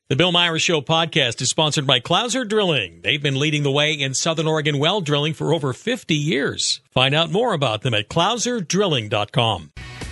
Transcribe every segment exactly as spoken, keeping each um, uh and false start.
The Bill Myers Show podcast is sponsored by Clouser Drilling. They've been leading the way in Southern Oregon well drilling for over fifty years. Find out more about them at clouser drilling dot com.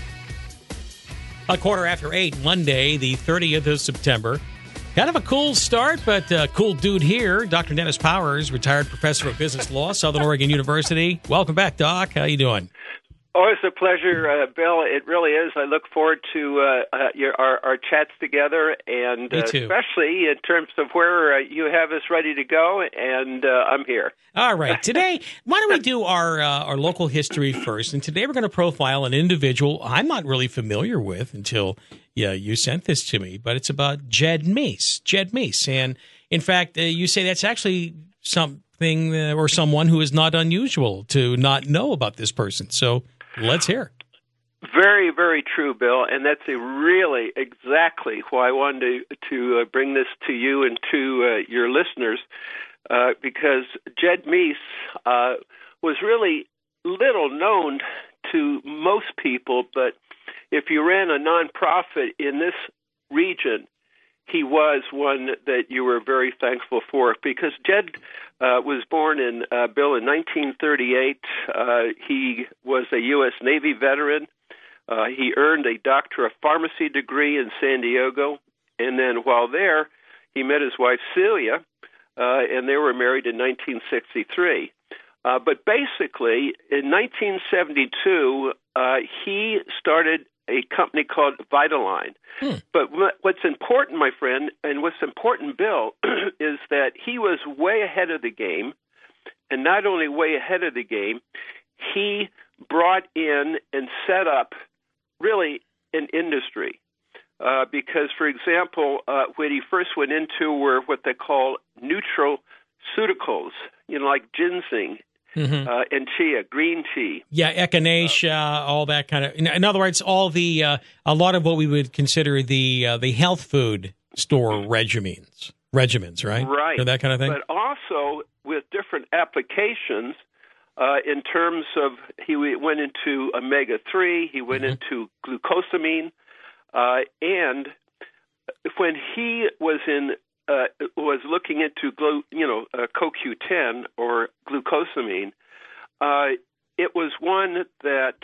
A quarter after eight, Monday, the thirtieth of September. Kind of a cool start, but uh, cool dude here. Doctor Dennis Powers, retired professor of business law, Southern Oregon University. Welcome back, Doc. How you doing? Oh, it's a pleasure, uh, Bill. It really is. I look forward to uh, uh, your, our, our chats together, and uh, especially in terms of where uh, you have us ready to go, and uh, I'm here. All right. Today, why don't we do our uh, our local history first? And today we're going to profile an individual I'm not really familiar with until yeah, you sent this to me, but it's about Jed Meese. Jed Meese. And, in fact, uh, you say that's actually something uh, or someone who is not unusual to not know about this person. So let's hear. Very, very true, Bill, and that's a really exactly why I wanted to, to uh, bring this to you and to uh, your listeners, uh, because Jed Meese uh, was really little known to most people, but if you ran a nonprofit in this region, he was one that you were very thankful for, because Jed uh, was born in, uh, Bill, in nineteen thirty-eight. Uh, he was a U S Navy veteran. Uh, he earned a Doctor of Pharmacy degree in San Diego, and then while there, he met his wife Celia, uh, and they were married in nineteen sixty-three. Uh, but basically, in nineteen seventy-two, uh, he started a company called Vitaline. Hmm. But what's important, my friend, and what's important, Bill, is that he was way ahead of the game, and not only way ahead of the game, he brought in and set up really an industry. Uh, because, for example, uh, when he first went into were what they call nutraceuticals, you know, like ginseng. Mm-hmm. Uh, and chia, green tea. Yeah, echinacea, uh, all that kind of. In, in other words, all the uh, a lot of what we would consider the uh, the health food store regimens, regimens, right? Right, or that kind of thing. But also with different applications uh, in terms of he went into omega three, he went mm-hmm. into glucosamine, uh, and when he was in. Uh, was looking into, glu- you know, uh, C O Q ten or glucosamine, uh, it was one that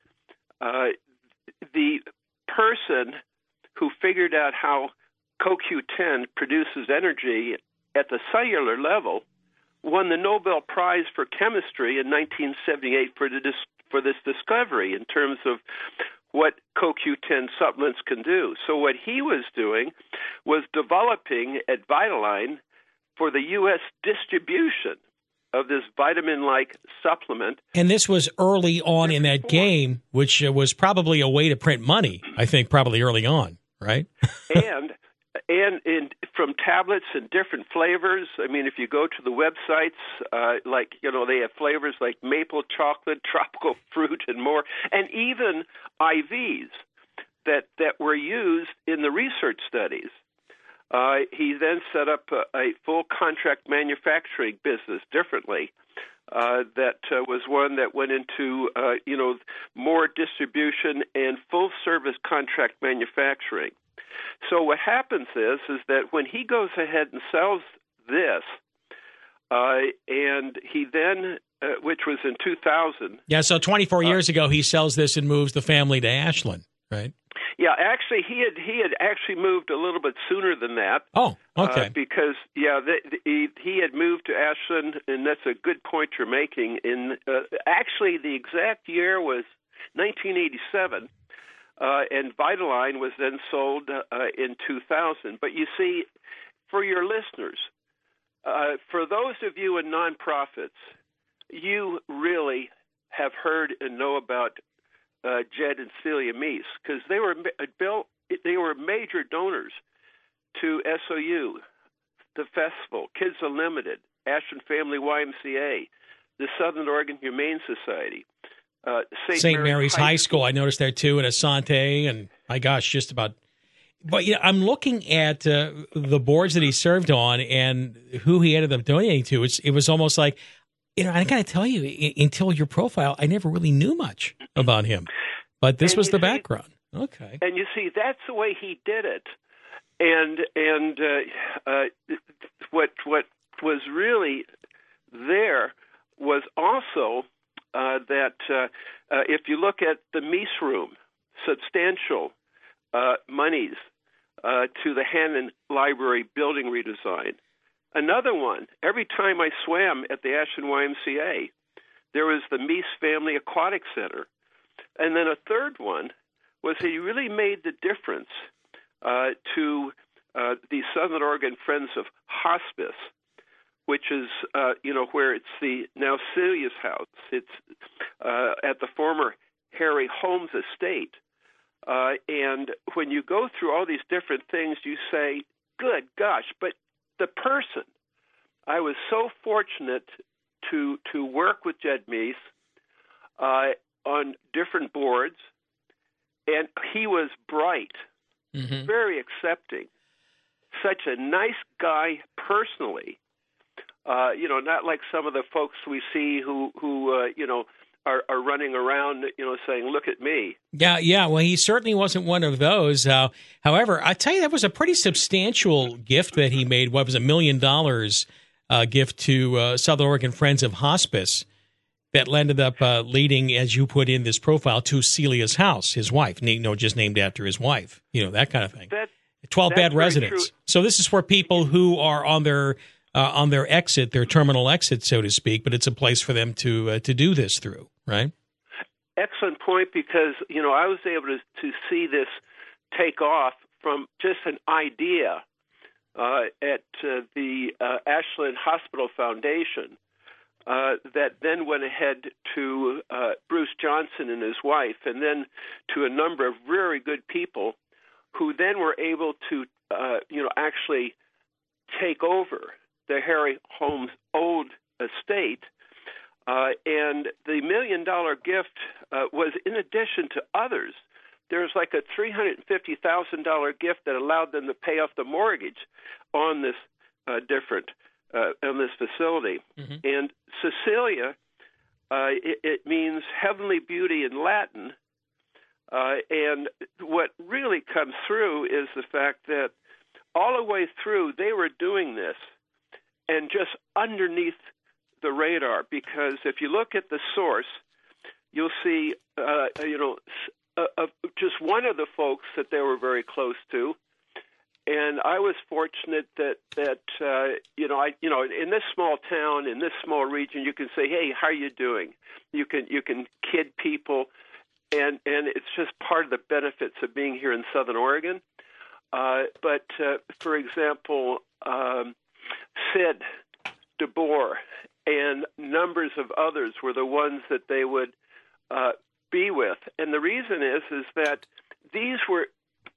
uh, the person who figured out how C O Q ten produces energy at the cellular level won the Nobel Prize for Chemistry in nineteen seventy-eight for, the dis- for this discovery in terms of what C O Q ten supplements can do. So what he was doing was developing at Vitaline for the U S distribution of this vitamin-like supplement. And this was early on in that game, which was probably a way to print money, I think, probably early on, right? and and in, from tablets in different flavors. I mean, if you go to the websites, uh, like, you know, they have flavors like maple chocolate, tropical fruit, and more, and even I Vs that, that were used in the research studies. Uh, he then set up a, a full contract manufacturing business differently. Uh, that uh, was one that went into, uh, you know, more distribution and full-service contract manufacturing. So what happens is, is that when he goes ahead and sells this, uh, and he then, uh, which was in two thousand. Yeah, so twenty-four uh, years ago, he sells this and moves the family to Ashland, right? Yeah, actually, he had he had actually moved a little bit sooner than that. Oh, okay. Uh, because yeah, the, the, he he had moved to Ashland, and that's a good point you're making. In uh, actually, the exact year was nineteen eighty-seven. Uh, and Vitaline was then sold uh, in two thousand. But you see, for your listeners, uh, for those of you in nonprofits, you really have heard and know about uh, Jed and Celia Meese, because they were Bill, they were major donors to S O U, the festival, Kids Unlimited, Ashland Family Y M C A, the Southern Oregon Humane Society. Uh, Saint Saint Mary's, Mary's High School. School, I noticed there too, and Asante, and my gosh, just about. But you know, I'm looking at uh, the boards that he served on and who he ended up donating to. It's, it was almost like, you know, I got to tell you, I- until your profile, I never really knew much about him. But this and was the see, background. Okay. And you see, that's the way he did it. and and uh, uh, what what was really there was also uh, that uh, uh, if you look at the Meese Room, substantial uh, monies uh, to the Hannon Library building redesign. Another one, every time I swam at the Ashland Y M C A, there was the Meese Family Aquatic Center. And then a third one was he really made the difference uh, to uh, the Southern Oregon Friends of Hospice, which is, uh, you know, where it's the now Celia's house. It's uh, at the former Harry Holmes estate. Uh, and when you go through all these different things, you say, good gosh, but the person, I was so fortunate to to work with Jed Meese uh, on different boards, and he was bright, mm-hmm. very accepting, such a nice guy personally. Uh, you know, not like some of the folks we see who who uh, you know are, are running around, you know, saying, "Look at me." Yeah, yeah. Well, he certainly wasn't one of those. Uh, however, I tell you, that was a pretty substantial gift that he made. What was a million dollars uh, gift to uh, Southern Oregon Friends of Hospice that ended up uh, leading, as you put in this profile, to Celia's house, his wife. You know, just named after his wife. You know, that kind of thing. That, Twelve bed residents. True. So this is for people who are on their uh, on their exit, their terminal exit, so to speak. But it's a place for them to uh, to do this through, right? Excellent point, because, you know, I was able to, to see this take off from just an idea uh, at uh, the uh, Ashland Hospital Foundation uh, that then went ahead to uh, Bruce Johnson and his wife, and then to a number of very good people who then were able to, uh, you know, actually take over the Harry Holmes old estate. Uh, and the million-dollar gift uh, was in addition to others. There's like a three hundred fifty thousand dollars gift that allowed them to pay off the mortgage on this uh, different uh, on this facility. Mm-hmm. And Cecilia, uh, it, it means heavenly beauty in Latin. Uh, and what really comes through is the fact that all the way through they were doing this, and just underneath the radar, because if you look at the source, you'll see, uh, you know, uh, uh, just one of the folks that they were very close to, and I was fortunate that that uh, you know, I you know, in this small town, in this small region, you can say, "Hey, how are you doing?" You can you can kid people, and and it's just part of the benefits of being here in Southern Oregon. Uh, but uh, for example, um, Sid DeBoer and numbers of others were the ones that they would uh, be with. And the reason is is that these were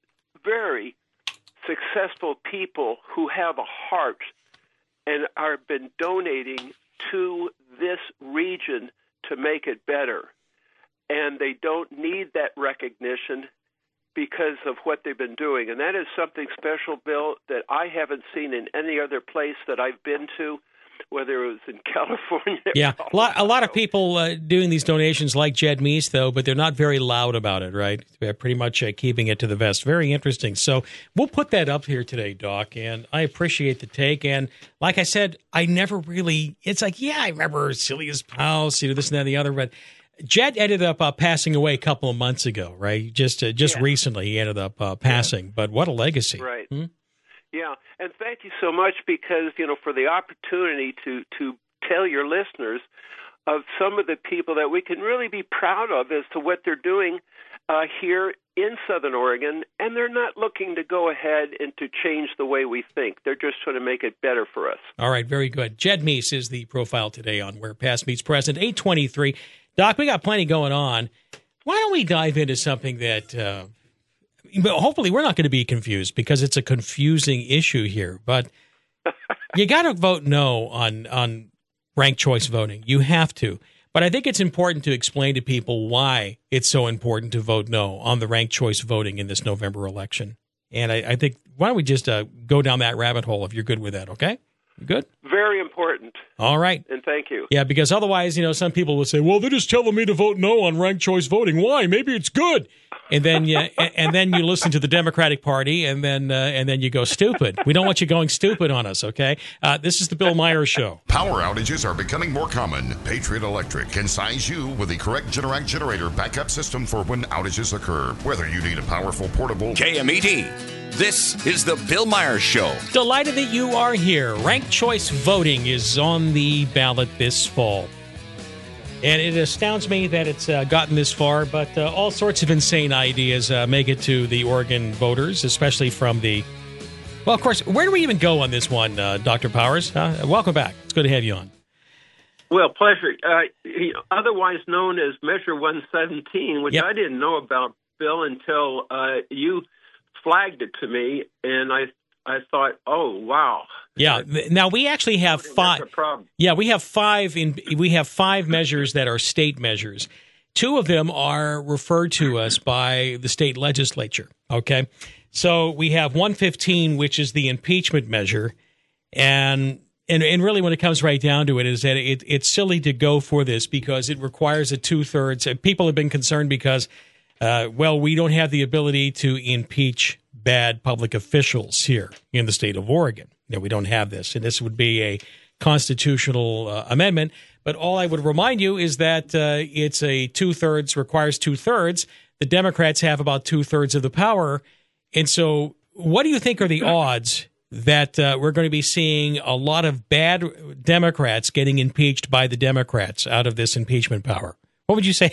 very successful people who have a heart and are been donating to this region to make it better. And they don't need that recognition because of what they've been doing. And that is something special, Bill, that I haven't seen in any other place that I've been to, whether it was in California. Yeah, a lot, a lot of people uh, doing these donations like Jed Meese, though, but they're not very loud about it, right? They're pretty much uh, keeping it to the vest. Very interesting. So we'll put that up here today, Doc, and I appreciate the take. And like I said, I never really, it's like, yeah, I remember Celia's house, you know, this and that and the other, but Jed ended up uh, passing away a couple of months ago, right? Just uh, just yeah. recently he ended up uh, passing, yeah. but what a legacy. Right. Hmm? Yeah, and thank you so much because, you know, for the opportunity to, to tell your listeners of some of the people that we can really be proud of as to what they're doing uh, here in Southern Oregon, and they're not looking to go ahead and to change the way we think. They're just trying to make it better for us. All right, very good. Jed Meese is the profile today on Where Past Meets Present, eight twenty-three. Doc, we got plenty going on. Why don't we dive into something that uh, hopefully we're not going to be confused because it's a confusing issue here. But you got to vote no on, on ranked choice voting. You have to. But I think it's important to explain to people why it's so important to vote no on the ranked choice voting in this November election. And I, I think, why don't we just uh, go down that rabbit hole if you're good with that, okay? You good? Very important. All right. And thank you. Yeah, because otherwise, you know, some people will say, well, they're just telling me to vote no on ranked choice voting. Why? Maybe it's good. and then you and then you listen to the Democratic Party, and then uh, and then you go stupid. We don't want you going stupid on us, okay? Uh, this is the Bill Myers Show. Power outages are becoming more common. Patriot Electric can size you with the correct Generac generator backup system for when outages occur. Whether you need a powerful portable K M E T. This is the Bill Myers Show. Delighted that you are here. Ranked choice voting is on the ballot this fall. And it astounds me that it's uh, gotten this far, but uh, all sorts of insane ideas uh, make it to the Oregon voters, especially from the... Well, of course, where do we even go on this one, uh, Doctor Powers? Uh, welcome back. It's good to have you on. Well, pleasure. Uh, he, otherwise known as Measure one seventeen, which yep. I didn't know about, Bill, until uh, you flagged it to me, and I I thought, oh, wow. Yeah. Now we actually have five. Yeah, we have five in we have five measures that are state measures. Two of them are referred to us by the state legislature. Okay, so we have one fifteen, which is the impeachment measure, and and and really, when it comes right down to it, is that it, it's silly to go for this because it requires a two thirds. People have been concerned because, uh, well, we don't have the ability to impeach bad public officials here in the state of Oregon. You know, we don't have this, and this would be a constitutional uh, amendment. But all I would remind you is that uh, it's a two-thirds, requires two-thirds. The Democrats have about two-thirds of the power. And so what do you think are the odds that uh, we're going to be seeing a lot of bad Democrats getting impeached by the Democrats out of this impeachment power? What would you say?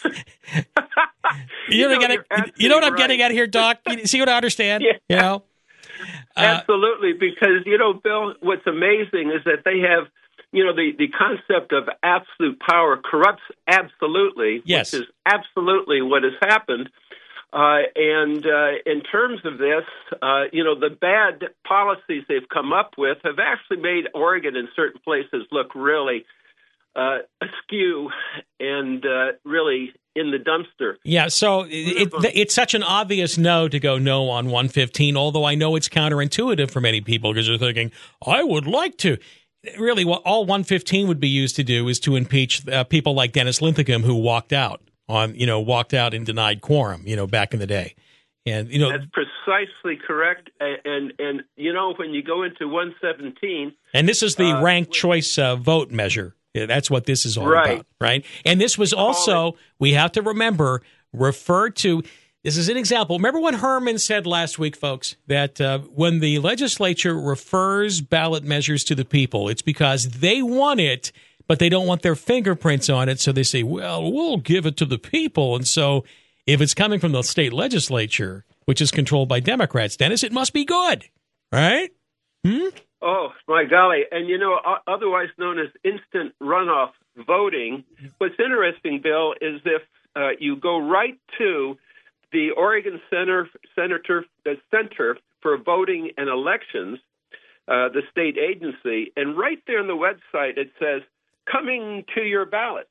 you, know, you, know, getting, you know what I'm right. getting at here, Doc? You see what I understand? Yeah. You know? Uh, Absolutely, because, you know, Bill, what's amazing is that they have, you know, the, the concept of absolute power corrupts absolutely, yes. which is absolutely what has happened. Uh, and uh, in terms of this, uh, you know, the bad policies they've come up with have actually made Oregon in certain places look really uh, askew and uh, really in the dumpster. Yeah, so it, it, it's such an obvious no to go no on one fifteen, although I know it's counterintuitive for many people because they're thinking, I would like to. Really, what all one fifteen would be used to do is to impeach uh, people like Dennis Linthicum, who walked out on, you know, walked out and denied quorum, you know, back in the day. And, you know, that's precisely correct. And, and, and you know, when you go into one seventeen. And this is the uh, ranked choice uh, vote measure. That's what this is all right. about, right? And this was also, we have to remember, referred to, this is an example. Remember what Herman said last week, folks, that uh, when the legislature refers ballot measures to the people, it's because they want it, but they don't want their fingerprints on it. So they say, well, we'll give it to the people. And so if it's coming from the state legislature, which is controlled by Democrats, Dennis, it must be good, right? Hmm? Oh, my golly. And, you know, otherwise known as instant runoff voting, what's interesting, Bill, is if uh, you go right to the Oregon Center, Senator, the Center for Voting and Elections, uh, the state agency, and right there on the website it says, coming to your ballot.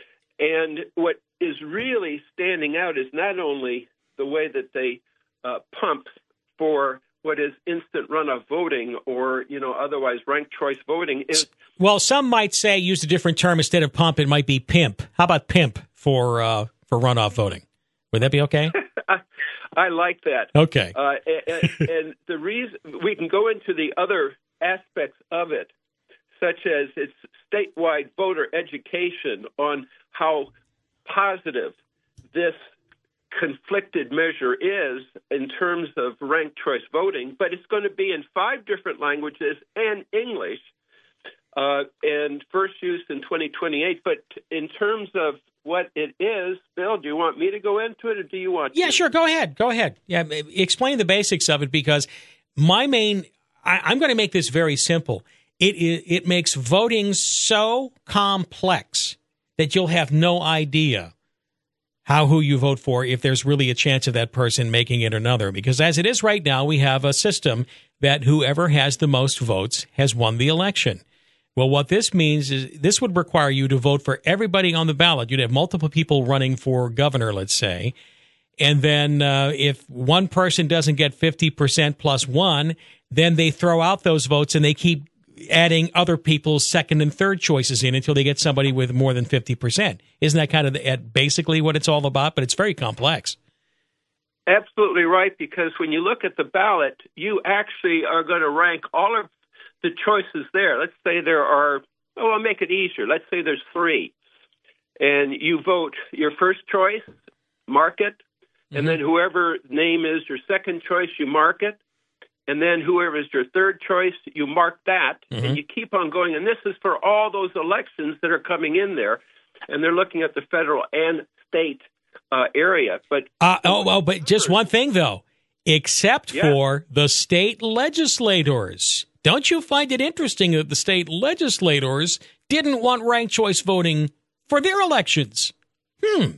And what is really standing out is not only the way that they uh, pump for what is instant runoff voting or, you know, otherwise ranked choice voting is... Well, some might say, use a different term instead of pump, it might be pimp. How about pimp for uh, for runoff voting? Would that be okay? I like that. Okay. Uh, and, and the reason we can go into the other aspects of it, such as its statewide voter education on how positive this conflicted measure is in terms of ranked choice voting, but it's going to be in five different languages and English, uh, and first use in twenty twenty-eight. But in terms of what it is, Bill, do you want me to go into it, or do you want Yeah, to? sure. Go ahead. Go ahead. Yeah, explain the basics of it, because my main, I, I'm going to make this very simple. It, it it makes voting so complex that you'll have no idea how who you vote for if there's really a chance of that person making it another. Because as it is right now, we have a system that whoever has the most votes has won the election. Well, what this means is this would require you to vote for everybody on the ballot. You'd have multiple people running for governor, let's say. And then uh, if one person doesn't get fifty percent plus one, then they throw out those votes and they keep adding other people's second and third choices in until they get somebody with more than fifty percent. Isn't that kind of the, basically what it's all about? But it's very complex. absolutely right, because when you look at the ballot, you actually are going to rank all of the choices there. Let's say there are, oh, I'll make it easier. Let's say there's three. And you vote your first choice, mark it, mm-hmm. and then whoever name is your second choice, you mark it, and then whoever is your third choice, you mark that, mm-hmm. and you keep on going. And this is for all those elections that are coming in there, and they're looking at the federal and state uh, area. But uh, oh, oh, but just one thing though, except yeah. for the state legislators. Don't you find it interesting that the state legislators didn't want ranked choice voting for their elections? Hmm.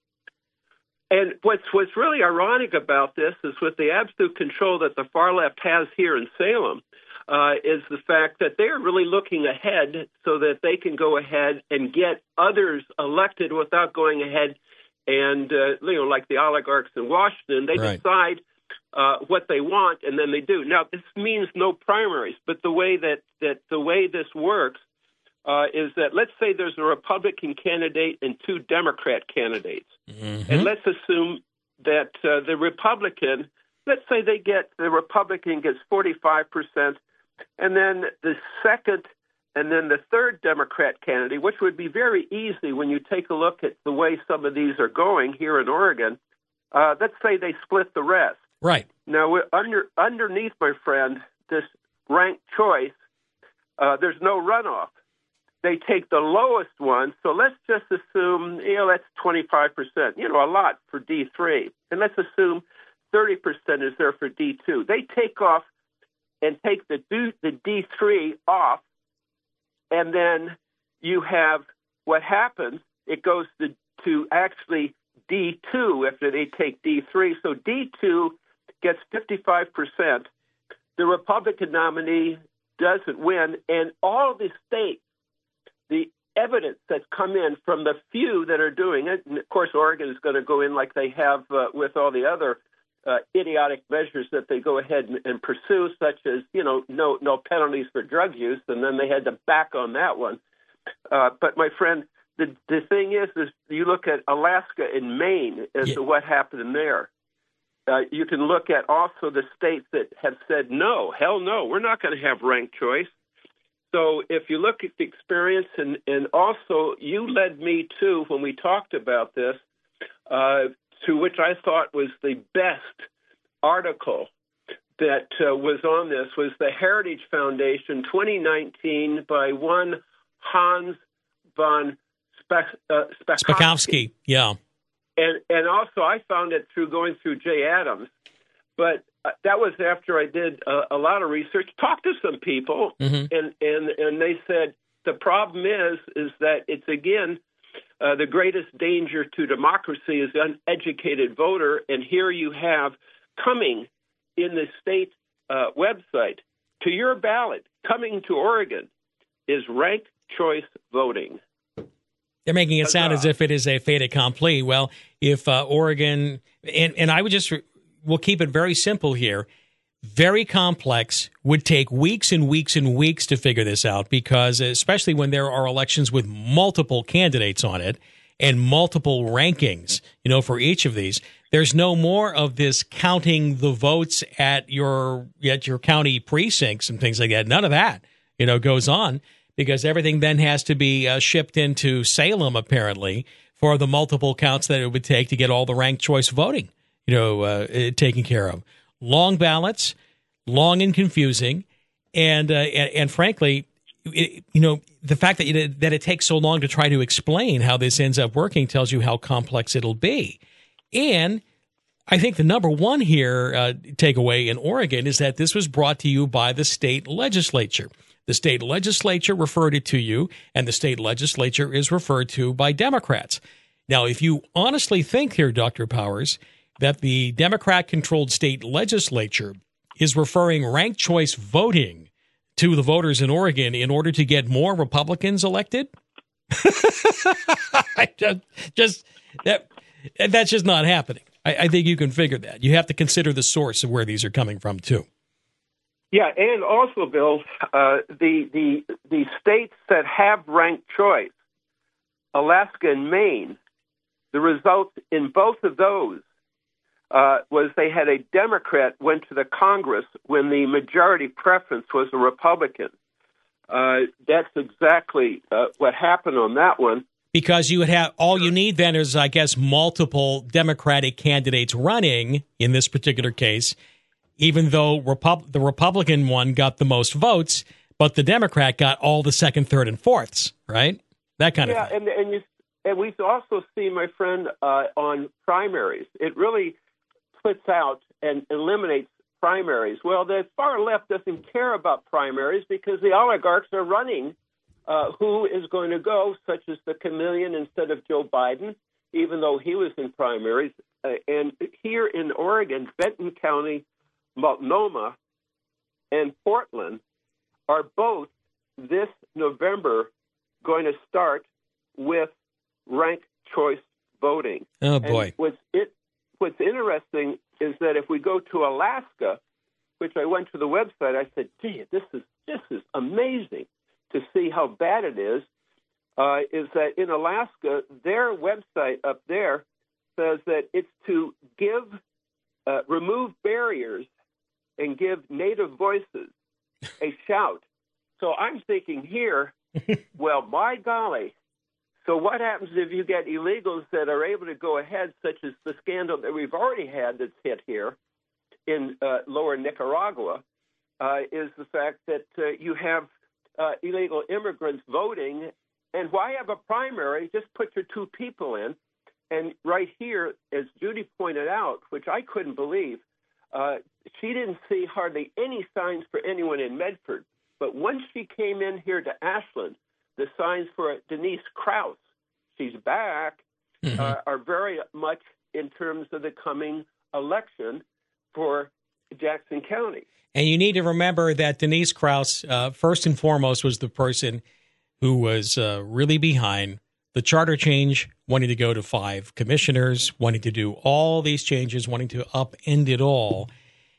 And what's what's really ironic about this is with the absolute control that the far left has here in Salem, uh, is the fact that they're really looking ahead so that they can go ahead and get others elected without going ahead and, uh, you know, like the oligarchs in Washington, they right. decide uh, what they want and then they do. Now, this means no primaries, but the way that, that the way this works uh, is that let's say there's a Republican candidate and two Democrat candidates. Mm-hmm. And let's assume that uh, the Republican, let's say they get, the Republican gets forty-five percent, and then the second and then the third Democrat candidate, which would be very easy when you take a look at the way some of these are going here in Oregon, uh, let's say they split the rest. Right. Now, under, underneath, my friend, this ranked choice, uh, there's no runoff. They take the lowest one, so let's just assume, you know, that's twenty-five percent, you know, a lot for D three. And let's assume thirty percent is there for D two. They take off and take the D, the D three off, and then you have what happens, it goes to, to actually D two after they take D three. So D two gets fifty-five percent. The Republican nominee doesn't win, and all the states, the evidence that's come in from the few that are doing it, and of course Oregon is going to go in like they have uh, with all the other uh, idiotic measures that they go ahead and, and pursue, such as, you know, no no penalties for drug use, and then they had to back on that one. Uh, but my friend, the the thing is, is you look at Alaska and Maine as yeah. to what happened there. Uh, you can look at also the states that have said, no, hell no, we're not going to have ranked choice. So if you look at the experience, and, and also you led me to, when we talked about this, uh, to which I thought was the best article that uh, was on this, was the Heritage Foundation twenty nineteen by one Hans von Spe- uh, Spakovsky. Spakovsky, yeah. And, and also I found it through going through Jay Adams. But uh, that was after I did a, a lot of research, talked to some people, mm-hmm. and, and, and they said the problem is is that it's, again, uh, the greatest danger to democracy is the uneducated voter. And here you have coming in the state uh, website to your ballot, coming to Oregon, is ranked choice voting. They're making it sound as if it is a fait accompli. Well, if uh, Oregon, and, and I would just... Re- We'll keep it very simple here. Very complex, would take weeks and weeks and weeks to figure this out, because especially when there are elections with multiple candidates on it and multiple rankings, you know, for each of these, there's no more of this counting the votes at your at your county precincts and things like that. None of that, you know, goes on, because everything then has to be uh, shipped into Salem, apparently, for the multiple counts that it would take to get all the ranked choice voting, you know, uh, taken care of. Long ballots, long and confusing, and uh, and, and frankly, it, you know, the fact that it, that it takes so long to try to explain how this ends up working tells you how complex it'll be. And I think the number one here uh, takeaway in Oregon is that this was brought to you by the state legislature. The state legislature referred it to you, and the state legislature is referred to by Democrats. Now, if you honestly think here, Doctor Powers, that the Democrat-controlled state legislature is referring ranked choice voting to the voters in Oregon in order to get more Republicans elected, I just, just that that's just not happening. I, I think you can figure that. You have to consider the source of where these are coming from, too. Yeah, and also, Bill, uh, the the the states that have ranked choice, Alaska and Maine, the results in both of those uh, was they had a Democrat went to the Congress when the majority preference was a Republican. Uh, that's exactly uh, what happened on that one. Because you would have all you need then is, I guess, multiple Democratic candidates running in this particular case, even though Repub- the Republican one got the most votes, but the Democrat got all the second, third, and fourths, right? That kind yeah, of thing. Yeah, and, and, you, and we also see, my friend, uh, on primaries. It really splits out and eliminates primaries. Well, the far left doesn't care about primaries because the oligarchs are running uh, who is going to go, such as the chameleon instead of Joe Biden, even though he was in primaries. Uh, and here in Oregon, Benton County, Multnomah, and Portland are both this November going to start with ranked choice voting. Oh, boy. And what's, it, what's interesting is that if we go to Alaska, which I went to the website, I said, gee, this is this is amazing to see how bad it is, uh, is that in Alaska, their website up there says that it's to give, uh, remove barriers and give Native voices a shout. So I'm thinking here, well, by golly, so what happens if you get illegals that are able to go ahead, such as the scandal that we've already had that's hit here in uh, lower Nicaragua, uh, is the fact that uh, you have uh, illegal immigrants voting, and why have a primary? Just put your two people in. And right here, as Judy pointed out, which I couldn't believe, uh, she didn't see hardly any signs for anyone in Medford. But once she came in here to Ashland, the signs for Denise Krause, she's back, mm-hmm. uh, are very much in terms of the coming election for Jackson County. And you need to remember that Denise Krause, uh, first and foremost, was the person who was uh, really behind the charter change, wanting to go to five commissioners, wanting to do all these changes, wanting to upend it all.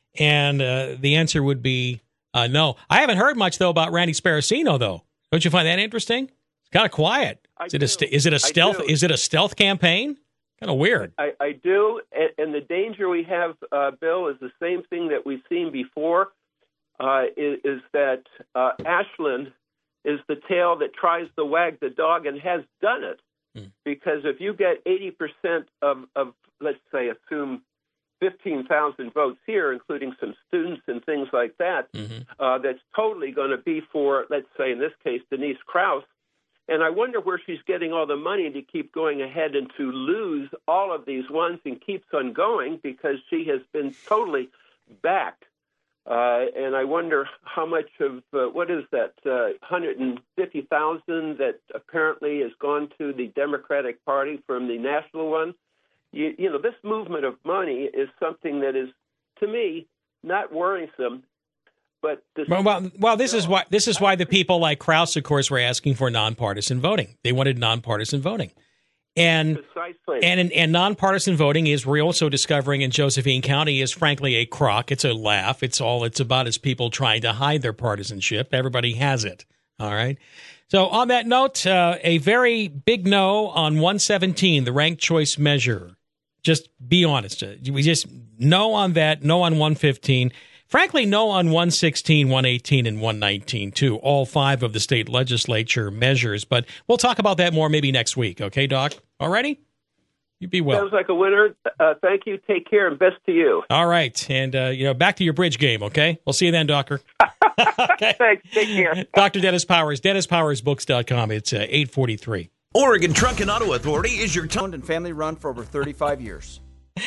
And uh, the answer would be uh, no. I haven't heard much, though, about Randy Sparacino, though. Don't you find that interesting? It's kind of quiet. Is it, a st- is it a stealth? Is it a stealth campaign? Kind of weird. I, I do, and, and the danger we have, uh, Bill, is the same thing that we've seen before. Uh, is, is that uh, Ashland is the tail that tries to wag the dog and has done it. Hmm. Because if you get eighty percent of, of, let's say, assume fifteen thousand votes here, including some students and things like that, mm-hmm. uh, that's totally going to be for, let's say, in this case, Denise Krause. And I wonder where she's getting all the money to keep going ahead and to lose all of these ones and keeps on going because she has been totally backed. Uh, and I wonder how much of, uh, what is that, uh, one hundred fifty thousand that apparently has gone to the Democratic Party from the national one. You, you know, this movement of money is something that is, to me, not worrisome. But this well, well, well, this is why this is why the people like Krause, of course, were asking for nonpartisan voting. They wanted nonpartisan voting, and Precisely. and and nonpartisan voting is we're also discovering in Josephine County is frankly a crock. It's a laugh. It's all it's about is people trying to hide their partisanship. Everybody has it. All right. So on that note, uh, a very big no on one seventeen, the ranked choice measure. Just be honest. We just no on that. No on one fifteen. Frankly, no on one sixteen, one eighteen, and one nineteen, too. All five of the state legislature measures. But we'll talk about that more maybe next week. Okay, Doc? All righty? You be well. Sounds like a winner. Uh, thank you. Take care, and best to you. All right. And, uh, you know, back to your bridge game, okay? We'll see you then, Doctor. Okay. Thanks. Take care. Doctor Dennis Powers, dennis powers books dot com. It's uh, eight forty-three. Oregon Truck and Auto Authority is your owned and family run for over thirty-five years.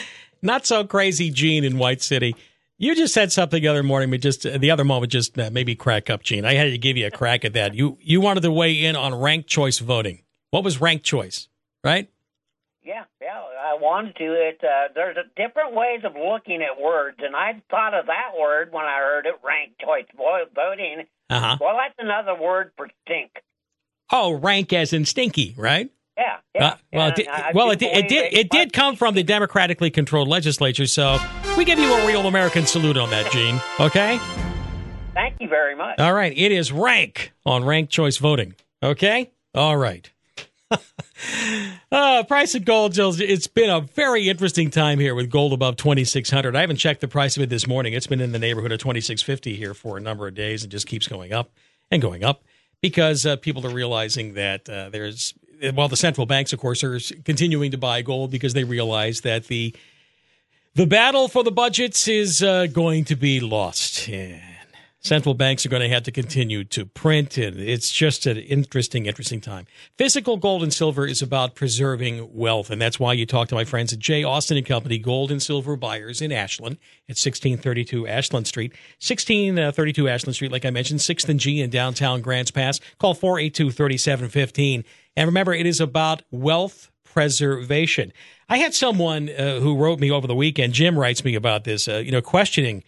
Not so crazy, Gene in White City. You just said something the other morning, but just uh, the other moment, just uh, maybe crack up, Gene. I had to give you a crack at that. You you wanted to weigh in on ranked choice voting. What was ranked choice, right? Yeah, yeah, I wanted to. It uh, there's a different ways of looking at words, and I thought of that word when I heard it, ranked choice voting. Uh-huh. Well, that's another word for stink. Oh, rank as in stinky, right? Yeah, yeah. Uh, well, it did, well, it did. It did. It did come from the democratically controlled legislature, so we give you a real American salute on that, Gene. Okay. Thank you very much. All right, it is rank on ranked choice voting. Okay. All right. Uh, price of gold, Jill, it's been a very interesting time here with gold above twenty-six hundred. I haven't checked the price of it this morning. It's been in the neighborhood of twenty-six fifty here for a number of days and just keeps going up and going up because uh, people are realizing that uh, there's, well, the central banks, of course, are continuing to buy gold because they realize that the the battle for the budgets is uh, going to be lost. And central banks are going to have to continue to print, and it's just an interesting, interesting time. Physical gold and silver is about preserving wealth, and that's why you talk to my friends at J. Austin and Company, gold and silver buyers in Ashland at sixteen thirty-two Ashland Street. sixteen thirty-two Ashland Street, like I mentioned, sixth and G in downtown Grants Pass. Call four eight two, three seven one five. And remember, it is about wealth preservation. I had someone uh, who wrote me over the weekend, Jim writes me about this, uh, you know, questioning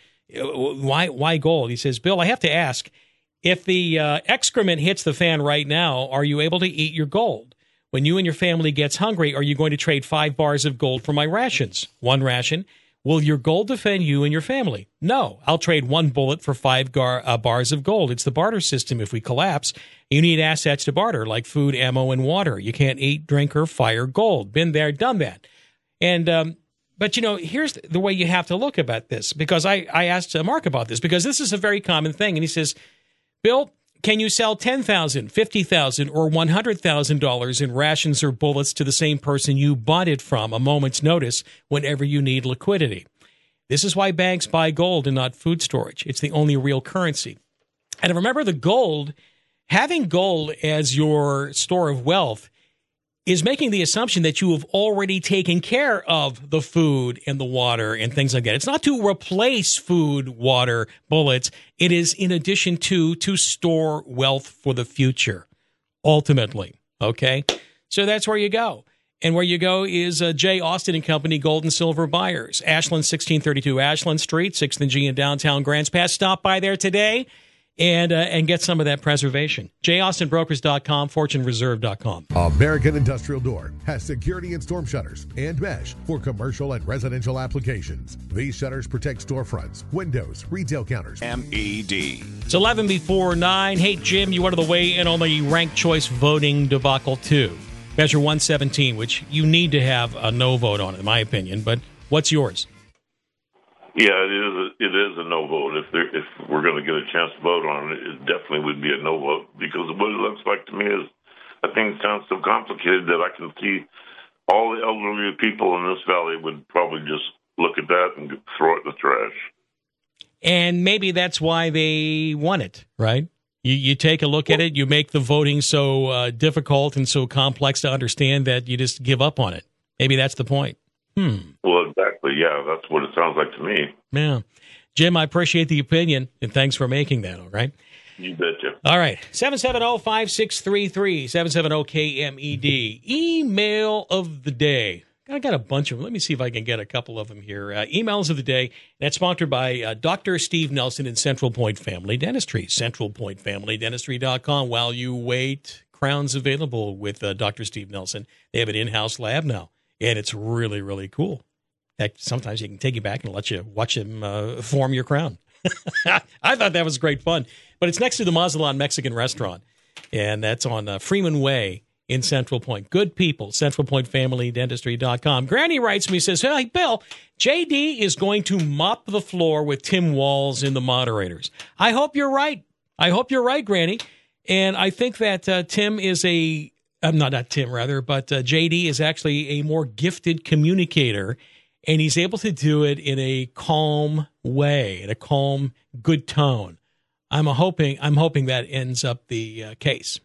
Why why gold? He says, Bill, I have to ask, if the uh, excrement hits the fan right now, are you able to eat your gold? When you and your family gets hungry, are you going to trade five bars of gold for my rations? One ration. Will your gold defend you and your family? No. I'll trade one bullet for five gar- uh, bars of gold. It's the barter system. If we collapse, you need assets to barter, like food, ammo, and water. You can't eat, drink, or fire gold. Been there, done that. And um But, you know, here's the way you have to look about this, because I, I asked Mark about this, because this is a very common thing. And he says, Bill, can you sell ten thousand dollars, fifty thousand dollars, or one hundred thousand dollars in rations or bullets to the same person you bought it from a moment's notice whenever you need liquidity? This is why banks buy gold and not food storage. It's the only real currency. And remember, the gold, having gold as your store of wealth is making the assumption that you have already taken care of the food and the water and things like that. It's not to replace food, water, bullets. It is in addition to to store wealth for the future, ultimately. Okay? So that's where you go. And where you go is uh, J. Austin and Company, gold and silver buyers. Ashland, sixteen thirty-two Ashland Street, sixth and G in downtown Grants Pass. Stop by there today and uh, and get some of that preservation. J Austin Brokers dot com, Fortune Reserve dot com. American Industrial Door has security and storm shutters and mesh for commercial and residential applications. These shutters protect storefronts, windows, retail counters. M E D. It's eleven before nine. Hey, Jim, you wanted to weigh in on the ranked choice voting debacle, too. Measure one seventeen, which you need to have a no vote on, in my opinion. But what's yours? Yeah, it is. A, it is a no vote. If there, if we're going to get a chance to vote on it, it definitely would be a no vote, because what it looks like to me is, I think it sounds so complicated that I can see all the elderly people in this valley would probably just look at that and throw it in the trash. And maybe that's why they want it, right? You you take a look at it, you make the voting so uh, difficult and so complex to understand that you just give up on it. Maybe that's the point. Hmm. Well, exactly. Yeah, that's what it sounds like to me. Yeah. Jim, I appreciate the opinion, and thanks for making that, all right? You betcha. All right. seven seven zero, five six three three, seven seven zero K M E D. Email of the day. I got a bunch of them. Let me see if I can get a couple of them here. Uh, emails of the day. That's sponsored by uh, Doctor Steve Nelson and Central Point Family Dentistry. central point family dentistry dot com. While you wait, crowns available with uh, Doctor Steve Nelson. They have an in-house lab now, and it's really, really cool. Heck, sometimes you can take you back and let you watch him uh, form your crown. I thought that was great fun. But it's next to the Mazatlan Mexican restaurant, and that's on uh, Freeman Way in Central Point. Good people, central point family dentistry dot com. Granny writes me, says, hey, Bill, J D is going to mop the floor with Tim Walz in the moderators. I hope you're right. I hope you're right, Granny. And I think that uh, Tim is a, uh, not, not Tim, rather, but uh, J D is actually a more gifted communicator, and he's able to do it in a calm way, in a calm, good tone. I'm hoping, I'm hoping that ends up the uh, case.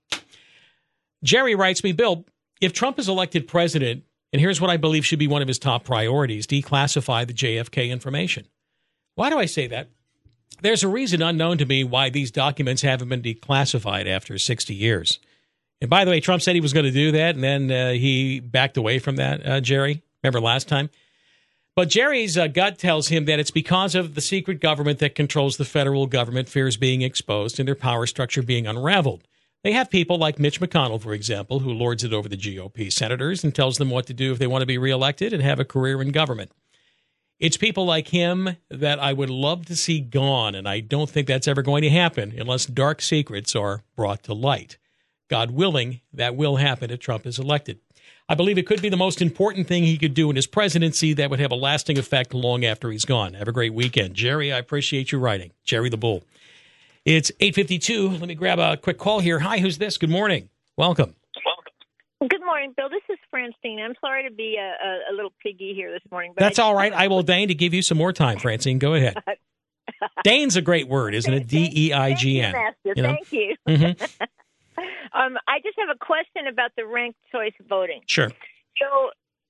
Jerry writes me, Bill, if Trump is elected president, and here's what I believe should be one of his top priorities, declassify the J F K information. Why do I say that? There's a reason unknown to me why these documents haven't been declassified after sixty years. And by the way, Trump said he was going to do that, and then uh, he backed away from that, uh, Jerry. Remember last time? But Jerry's uh, gut tells him that it's because of the secret government that controls the federal government fears being exposed and their power structure being unraveled. They have people like Mitch McConnell, for example, who lords it over the G O P senators and tells them what to do if they want to be reelected and have a career in government. It's people like him that I would love to see gone, and I don't think that's ever going to happen unless dark secrets are brought to light. God willing, that will happen if Trump is elected. I believe it could be the most important thing he could do in his presidency that would have a lasting effect long after he's gone. Have a great weekend. Jerry, I appreciate you writing. Jerry the Bull. It's eight fifty-two. Let me grab a quick call here. Hi, who's this? Good morning. Welcome. Good morning, Bill. This is Francine. I'm sorry to be a, a, a little piggy here this morning. But That's I all right. I will deign to give you some more time, Francine. Go ahead. Dane's a great word, isn't it? D E I G N. Thank you, you know? Thank you. Mm-hmm. um, I just have a question about the ranked choice voting. Sure. So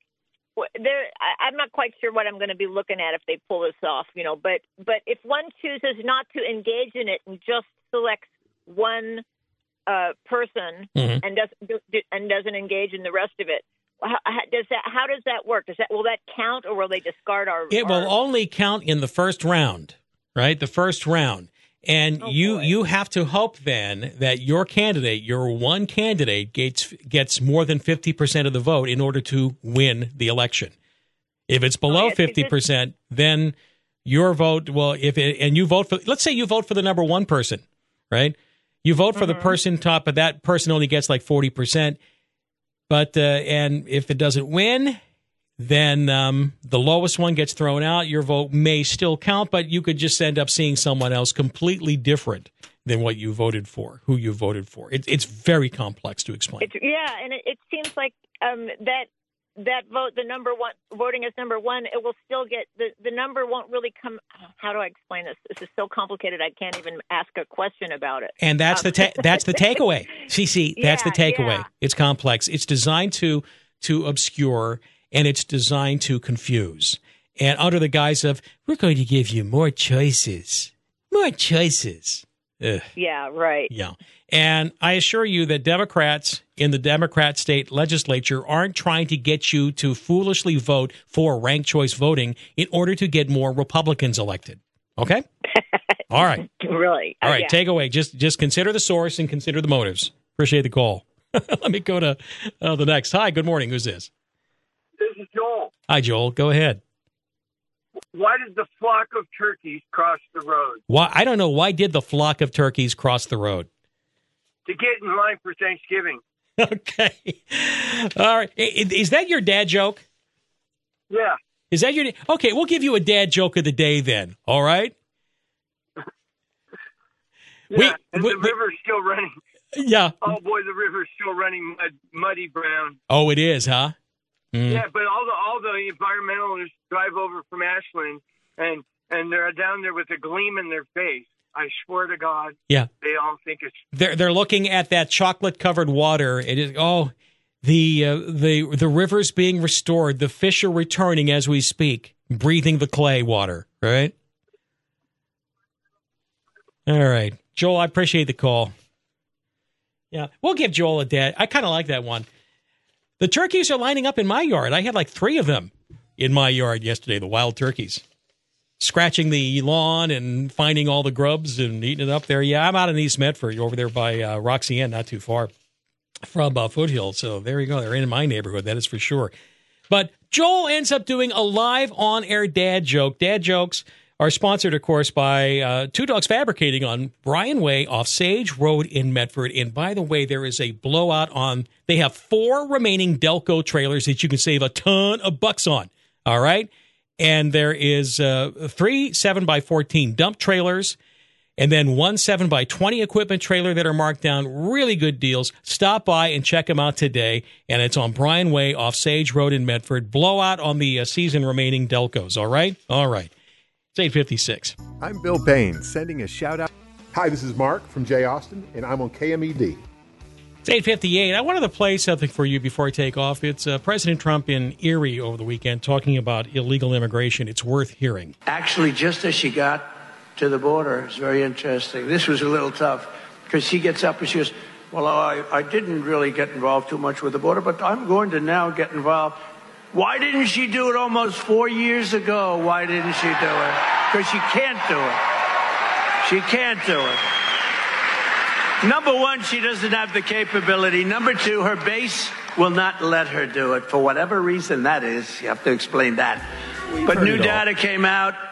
there, I, I'm not quite sure what I'm going to be looking at if they pull this off, you know, but, but if one chooses not to engage in it and just selects one uh, person mm-hmm. and doesn't and doesn't engage in the rest of it, how, does that? How does that work? Does that will that count, or will they discard our? It our, will only count in the first round, right? The first round. And oh, you boy. you have to hope then that your candidate, your one candidate, gets gets more than fifty percent of the vote in order to win the election. If it's below oh, yes, fifty percent, then your vote, well, if it, and you vote for, let's say you vote for the number one person, right? You vote for mm-hmm. the person top, but that person only gets like forty percent. But, uh, and if it doesn't win, then um, the lowest one gets thrown out. Your vote may still count, but you could just end up seeing someone else completely different than what you voted for, who you voted for. It, it's very complex to explain. It's, yeah, and it, it seems like um, that that vote, the number one, voting as number one, it will still get, the, the number won't really come, how do I explain this? This is so complicated, I can't even ask a question about it. And that's um, the ta- that's the takeaway. C C, that's yeah, the takeaway. Yeah. It's complex. It's designed to to obscure, and it's designed to confuse. And under the guise of, we're going to give you more choices. More choices. Ugh. Yeah, right. Yeah. And I assure you that Democrats in the Democrat state legislature aren't trying to get you to foolishly vote for ranked choice voting in order to get more Republicans elected. Okay? All right. Really? All uh, right. yeah. Take away. Just just consider the source and consider the motives. Appreciate the call. Let me go to uh, the next. Hi. Good morning. Who's this? This is Joel. Hi, Joel. Go ahead. Why did the flock of turkeys cross the road? Why? I don't know. Why did the flock of turkeys cross the road? To get in line for Thanksgiving. Okay. All right. Is that your dad joke? Yeah. Is that your... Okay, we'll give you a dad joke of the day then. All right? Yeah, we, and we, the river's still running. Yeah. Oh, boy, the river's still running mud, muddy brown. Oh, it is, huh? Mm. Yeah, but all the all the environmentalists drive over from Ashland, and, and they're down there with a gleam in their face. I swear to God, yeah, they all think it's... They're, they're looking at that chocolate-covered water. It is, oh, the, uh, the, the river's being restored. The fish are returning as we speak, breathing the clay water, right? All right. Joel, I appreciate the call. Yeah, we'll give Joel a dad. I kind of like that one. The turkeys are lining up in my yard. I had like three of them in my yard yesterday, the wild turkeys. Scratching the lawn and finding all the grubs and eating it up there. Yeah, I'm out in East Medford, over there by uh, Roxy Ann, not too far from uh, Foothill. So there you go. They're in my neighborhood, that is for sure. But Joel ends up doing a live on-air dad joke. Dad jokes are sponsored, of course, by uh, Two Dogs Fabricating on Bryan Way off Sage Road in Medford. And by the way, there is a blowout on. They have four remaining Delco trailers that you can save a ton of bucks on. All right. And there is uh, three seven by fourteen dump trailers and then one seven by twenty equipment trailer that are marked down. Really good deals. Stop by and check them out today. And it's on Bryan Way off Sage Road in Medford. Blowout on the uh, season remaining Delcos. All right? All right. It's eight fifty-six. I'm Bill Payne, sending a shout-out. Hi, this is Mark from J. Austin, and I'm on K M E D. It's eight fifty-eight. I wanted to play something for you before I take off. It's uh, President Trump in Erie over the weekend talking about illegal immigration. It's worth hearing. Actually, just as she got to the border, it's very interesting. This was a little tough because she gets up and she goes, well, I, I didn't really get involved too much with the border, but I'm going to now get involved. Why didn't she do it almost four years ago? Why didn't she do it? Because she can't do it. She can't do it. Number one, she doesn't have the capability. Number two, her base will not let her do it. For whatever reason that is, you have to explain that. But new data came out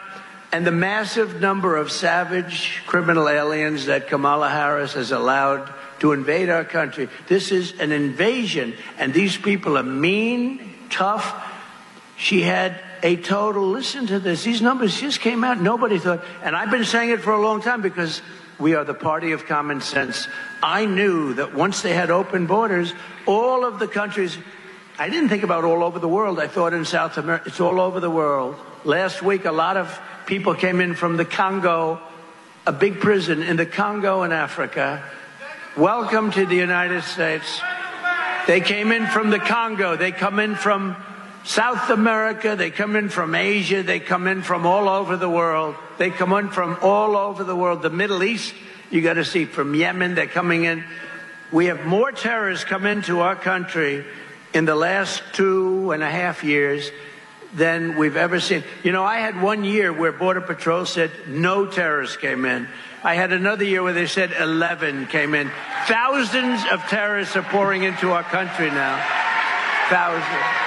and the massive number of savage criminal aliens that Kamala Harris has allowed to invade our country. This is an invasion, and these people are mean, tough. She had a total, listen to this, these numbers just came out, nobody thought, and I've been saying it for a long time because we are the party of common sense. I knew that once they had open borders, all of the countries, I didn't think about all over the world, I thought in South America, it's all over the world. Last week, a lot of people came in from the Congo, a big prison in the Congo in Africa. Welcome to the United States. They came in from the Congo, they come in from South America, they come in from Asia, they come in from all over the world. They come in from all over the world. The Middle East, you got to see, from Yemen, they're coming in. We have more terrorists come into our country in the last two and a half years than we've ever seen. You know, I had one year where Border Patrol said no terrorists came in. I had another year where they said eleven came in. Thousands of terrorists are pouring into our country now. Thousands.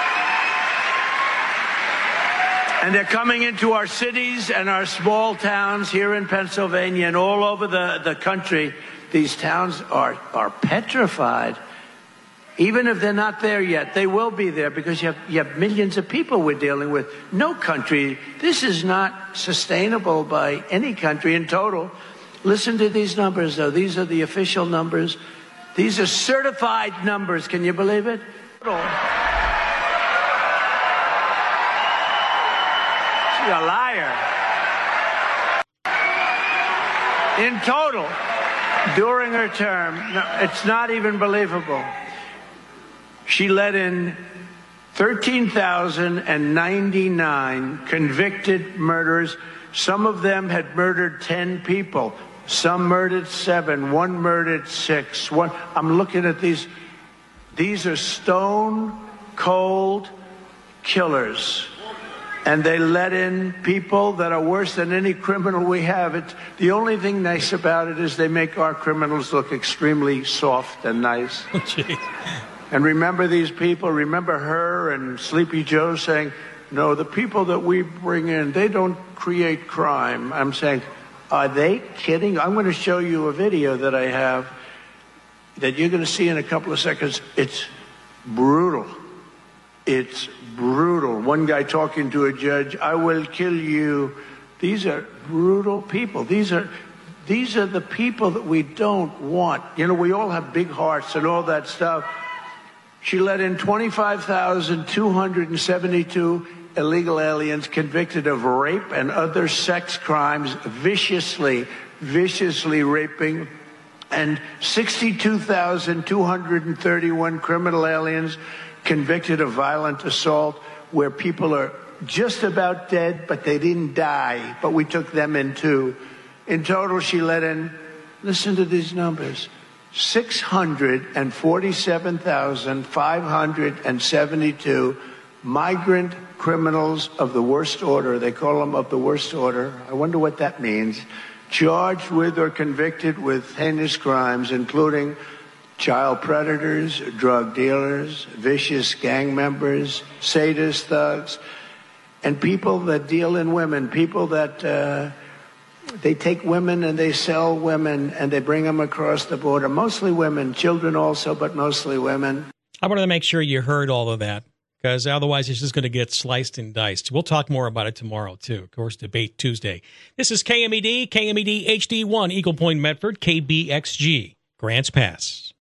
And they're coming into our cities and our small towns here in Pennsylvania and all over the, the country. These towns are, are petrified. Even if they're not there yet, they will be there because you have, you have millions of people we're dealing with. No country, this is not sustainable by any country in total. Listen to these numbers, though. These are the official numbers. These are certified numbers. Can you believe it? She's a liar. In total, during her term, no, it's not even believable. She let in thirteen thousand ninety-nine convicted murderers. Some of them had murdered ten people. Some murdered seven. One murdered six. One, I'm looking at these. These are stone cold killers. And they let in people that are worse than any criminal we have. It, the only thing nice about it is they make our criminals look extremely soft and nice. Oh, and remember these people, remember her and Sleepy Joe saying, no, the people that we bring in, they don't create crime. I'm saying, are they kidding? I'm going to show you a video that I have that you're going to see in a couple of seconds. It's brutal. It's brutal. One guy talking to a judge, I will kill you. These are brutal people. These are these are the people that we don't want. You know, we all have big hearts and all that stuff. She let in twenty-five thousand two hundred seventy-two illegal aliens convicted of rape and other sex crimes, viciously, viciously raping, and sixty-two thousand two hundred thirty-one criminal aliens convicted of violent assault, where people are just about dead, but they didn't die, but we took them in too. In total, she let in, listen to these numbers, six hundred forty-seven thousand five hundred seventy-two migrant criminals of the worst order. They call them of the worst order. I wonder what that means. Charged with or convicted with heinous crimes, including child predators, drug dealers, vicious gang members, sadist thugs, and people that deal in women, people that uh, they take women and they sell women and they bring them across the border, mostly women, children also, but mostly women. I wanted to make sure you heard all of that, because otherwise it's just going to get sliced and diced. We'll talk more about it tomorrow, too. Of course, Debate Tuesday. This is K M E D, K M E D H D one, Eagle Point, Medford, K B X G, Grants Pass.